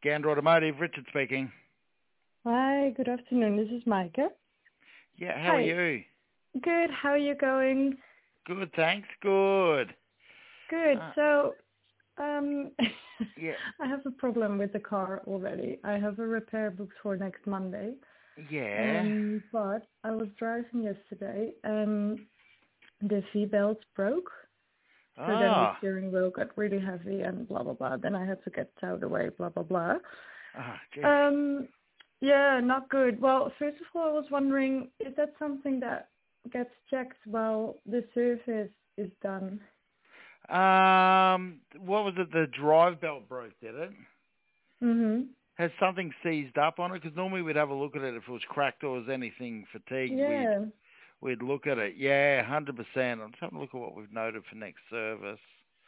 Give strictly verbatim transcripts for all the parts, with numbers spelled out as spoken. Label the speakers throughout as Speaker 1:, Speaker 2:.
Speaker 1: Gander Automotive, Richard speaking.
Speaker 2: Hi, good afternoon. This is Maaike.
Speaker 1: Yeah, how are
Speaker 2: Hi.
Speaker 1: you?
Speaker 2: Good. How are you going?
Speaker 1: Good, thanks. Good.
Speaker 2: Good.
Speaker 1: Uh,
Speaker 2: So, um,
Speaker 1: yeah,
Speaker 2: I have a problem with the car already. I have a repair booked for next Monday.
Speaker 1: yeah.
Speaker 2: Um, but I was driving yesterday and the V-belt broke. So then the
Speaker 1: Ah,
Speaker 2: steering wheel got really heavy and blah, blah, blah. Then I had to get towed away, blah, blah, blah.
Speaker 1: ah, geez.
Speaker 2: Um, yeah, not good. Well, first of all, I was wondering, is that something that gets checked while the service is done?
Speaker 1: Um, what was it? The drive belt broke, did it?
Speaker 2: Mm-hmm.
Speaker 1: Has something seized up on it? Because normally we'd have a look at it if it was cracked or was anything fatigued. We'd
Speaker 2: Yeah.
Speaker 1: we'd look at it. Yeah, one hundred percent. I'm just having a look at what we've noted for next service.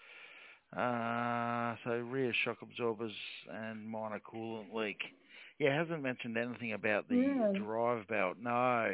Speaker 1: Uh, so rear shock absorbers and minor coolant leak. Yeah, it hasn't mentioned anything about the
Speaker 2: Yeah.
Speaker 1: drive belt. No.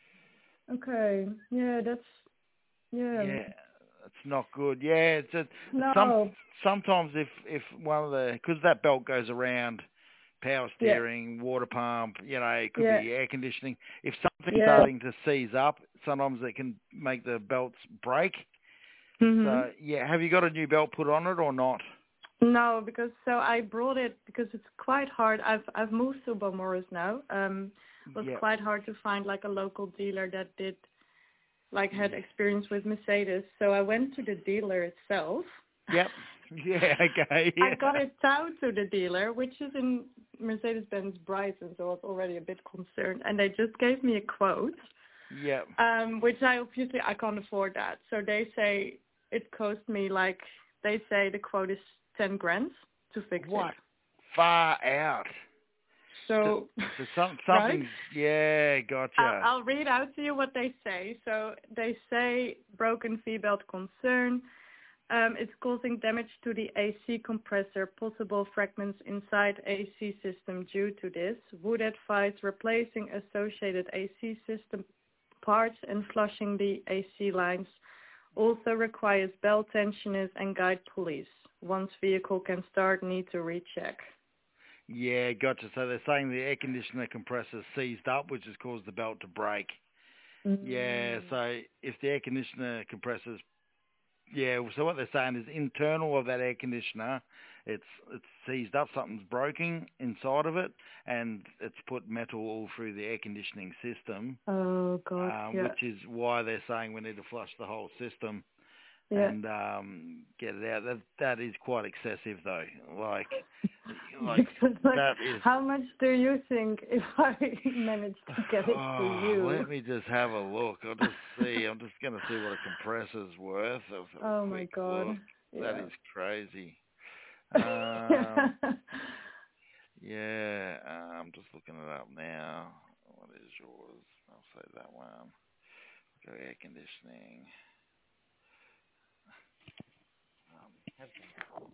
Speaker 2: Okay. Yeah, that's, yeah.
Speaker 1: Yeah, it's not good. Yeah, it's a, some
Speaker 2: No.
Speaker 1: sometimes if if one of the because that belt goes around power
Speaker 2: Yeah.
Speaker 1: steering, water pump, you know, it could
Speaker 2: Yeah.
Speaker 1: be air conditioning. If something's
Speaker 2: Yeah.
Speaker 1: starting to seize up, sometimes it can make the belts break.
Speaker 2: Mm-hmm.
Speaker 1: So yeah, have you got a new belt put on it or not?
Speaker 2: No, because so I brought it because it's quite hard. I've I've moved to Balmoral now. Um, it was
Speaker 1: Yep.
Speaker 2: quite hard to find like a local dealer that did like had
Speaker 1: Yeah.
Speaker 2: experience with Mercedes. So I went to the dealer itself.
Speaker 1: Yep. Yeah. Okay.
Speaker 2: I
Speaker 1: Yeah.
Speaker 2: got it down to the dealer, which is in Mercedes-Benz Brighton, so I was already a bit concerned. And they just gave me a quote,
Speaker 1: Yep.
Speaker 2: um, which I obviously I can't afford that. So they say it cost me like they say the quote is ten grand to fix it.
Speaker 1: What? Far out. So,
Speaker 2: So,
Speaker 1: so some
Speaker 2: right?
Speaker 1: something's yeah.
Speaker 2: I'll,
Speaker 1: Gotcha.
Speaker 2: I'll read out to you what they say. So they say broken V-belt concern. Um, it's causing damage to the A C compressor, possible fragments inside A C system due to this. Would advise replacing associated A C system parts and flushing the A C lines. Also requires belt tensioners and guide pulleys. Once vehicle can start, need to recheck.
Speaker 1: Yeah, gotcha. So they're saying the air conditioner compressor seized up, which has caused the belt to break. Yeah,
Speaker 2: Mm.
Speaker 1: so if the air conditioner compressor's yeah, so what they're saying is internal of that air conditioner, it's it's seized up, something's broken inside of it, and it's put metal all through the air conditioning system,
Speaker 2: Oh God,
Speaker 1: um,
Speaker 2: yeah,
Speaker 1: which is why they're saying we need to flush the whole system
Speaker 2: yeah.
Speaker 1: and um, get it out. That that is quite excessive though. Like like
Speaker 2: Like,
Speaker 1: that is.
Speaker 2: how much do you think if I manage to get it to
Speaker 1: Oh,
Speaker 2: you?
Speaker 1: let me just have a look. I'll just see. I'm just going to see what a compressor's worth. I'll have
Speaker 2: Oh
Speaker 1: a
Speaker 2: my
Speaker 1: quick look.
Speaker 2: God,
Speaker 1: That
Speaker 2: yeah.
Speaker 1: is crazy. Um, yeah, uh, I'm just looking it up now. What is yours? I'll say that one. Go air conditioning. Um, have some-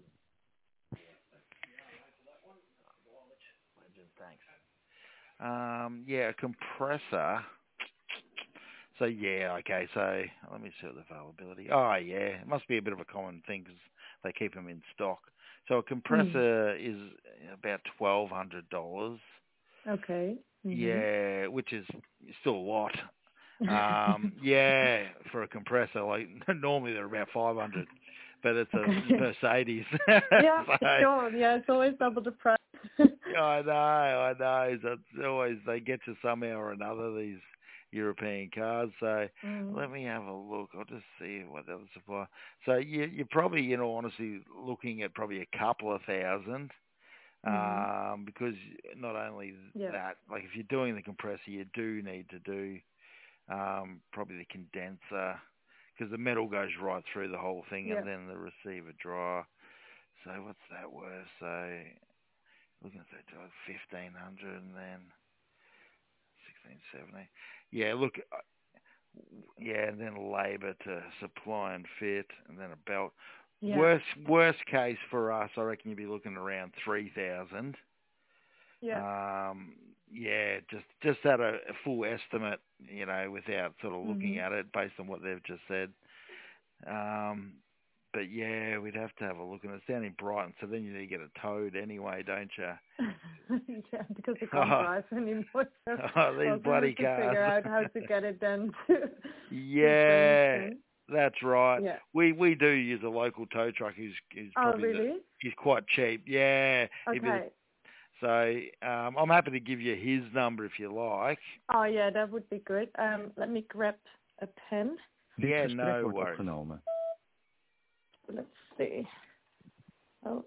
Speaker 1: Legend, thanks. Um, yeah, a compressor. So yeah, okay. So let me see the availability. Oh yeah, it must be a bit of a common thing because they keep them in stock. So a
Speaker 2: Hmm.
Speaker 1: compressor is about twelve hundred dollars.
Speaker 2: Okay. Mhm.
Speaker 1: Yeah, which is still a lot. Um, yeah, for a compressor, like normally they're about five hundred, but it's a
Speaker 2: Okay.
Speaker 1: Mercedes.
Speaker 2: Yeah,
Speaker 1: So
Speaker 2: sure. Yeah, it's always double the price.
Speaker 1: yeah, I know, I know. So it's always they get you somehow or another. These European cars. So
Speaker 2: Mm.
Speaker 1: let me have a look. I'll just see what the other supply. So you, you're probably, you know, honestly looking at probably a couple of thousand.
Speaker 2: Mhm.
Speaker 1: Um, because not only
Speaker 2: Yeah.
Speaker 1: that, like if you're doing the compressor, you do need to do um, probably the condenser because the metal goes right through the whole thing,
Speaker 2: Yeah.
Speaker 1: and then the receiver dryer. So what's that worth? So looking at that, fifteen hundred, and then sixteen seventy. Yeah, look, yeah, and then labour to supply and fit, and then a belt.
Speaker 2: Yeah.
Speaker 1: Worst worst case for us, I reckon you'd be looking around three thousand.
Speaker 2: Yeah.
Speaker 1: Um, yeah, just just at a, a full estimate, you know, without sort of looking
Speaker 2: Mhm.
Speaker 1: at it based on what they've just said. Um, but yeah, we'd have to have a look, and it's down in Brighton, so then you need to get a towed anyway, don't you?
Speaker 2: Yeah, because I can't
Speaker 1: Oh.
Speaker 2: drive anymore. So
Speaker 1: Oh, these
Speaker 2: I'll
Speaker 1: bloody
Speaker 2: have to
Speaker 1: cars.
Speaker 2: figure out how to get it then to
Speaker 1: Yeah,
Speaker 2: to
Speaker 1: that's right.
Speaker 2: Yeah.
Speaker 1: We we do use a local tow truck who's, who's
Speaker 2: Oh,
Speaker 1: probably
Speaker 2: really?
Speaker 1: the, he's quite cheap. Yeah. He'd be the-
Speaker 2: Okay.
Speaker 1: so um, I'm happy to give you his number if you like.
Speaker 2: Oh, yeah, that would be good. Um, let me grab a pen.
Speaker 3: Dit
Speaker 1: Yeah,
Speaker 3: gesprek
Speaker 1: no
Speaker 3: wordt
Speaker 1: worries.
Speaker 3: opgenomen.
Speaker 2: Let's see. Oh,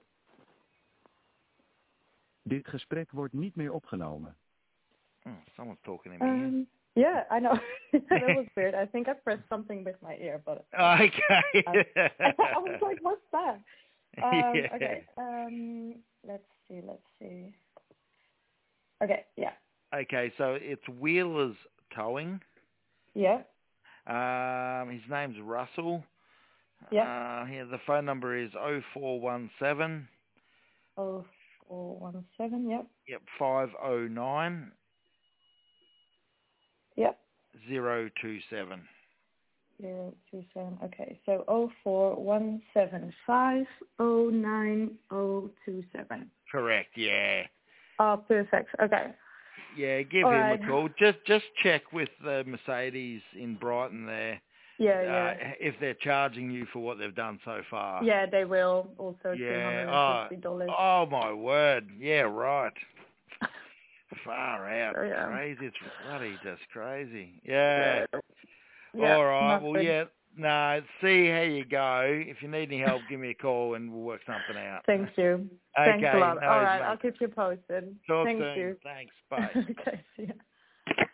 Speaker 3: Dit gesprek wordt niet meer opgenomen.
Speaker 1: Oh, someone's talking in my ear.
Speaker 2: um, yeah, I know. That was weird. I think I pressed something with my ear, but
Speaker 1: Okay.
Speaker 2: I, I was like, what's that? Um,
Speaker 1: Yeah.
Speaker 2: Okay. Um, let's see. Let's see. Okay. Yeah.
Speaker 1: Okay, so it's Wheeler's Towing.
Speaker 2: Yeah.
Speaker 1: Um, his name's Russell.
Speaker 2: Yeah.
Speaker 1: Uh, here, the phone number is oh four one seven.
Speaker 2: Oh, four one seven. Yep.
Speaker 1: Yep, five oh nine
Speaker 2: Yep.
Speaker 1: zero two seven.
Speaker 2: Zero two seven. Okay. So oh four one seven five oh nine oh two seven.
Speaker 1: Correct, yeah.
Speaker 2: Oh, perfect. Okay.
Speaker 1: Yeah, give
Speaker 2: All
Speaker 1: him
Speaker 2: right.
Speaker 1: a call. Just just check with the Mercedes in Brighton there.
Speaker 2: Yeah.
Speaker 1: Uh,
Speaker 2: Yeah.
Speaker 1: if they're charging you for what they've done so far.
Speaker 2: Yeah, they will. Also, three
Speaker 1: Yeah.
Speaker 2: hundred
Speaker 1: Oh,
Speaker 2: and fifty dollars.
Speaker 1: oh my word. Yeah, right. Far out.
Speaker 2: So, yeah.
Speaker 1: Crazy. It's bloody just crazy. Yeah.
Speaker 2: Yeah.
Speaker 1: All right.
Speaker 2: Not
Speaker 1: Well,
Speaker 2: good.
Speaker 1: yeah. No, see how you go. If you need any help, give me a call and we'll work something out.
Speaker 2: Thank you.
Speaker 1: Okay.
Speaker 2: Thanks a lot.
Speaker 1: No,
Speaker 2: All right.
Speaker 1: mate.
Speaker 2: I'll keep you posted.
Speaker 1: Talk
Speaker 2: Thank
Speaker 1: soon.
Speaker 2: you.
Speaker 1: Thanks. Bye.
Speaker 2: Okay. See ya.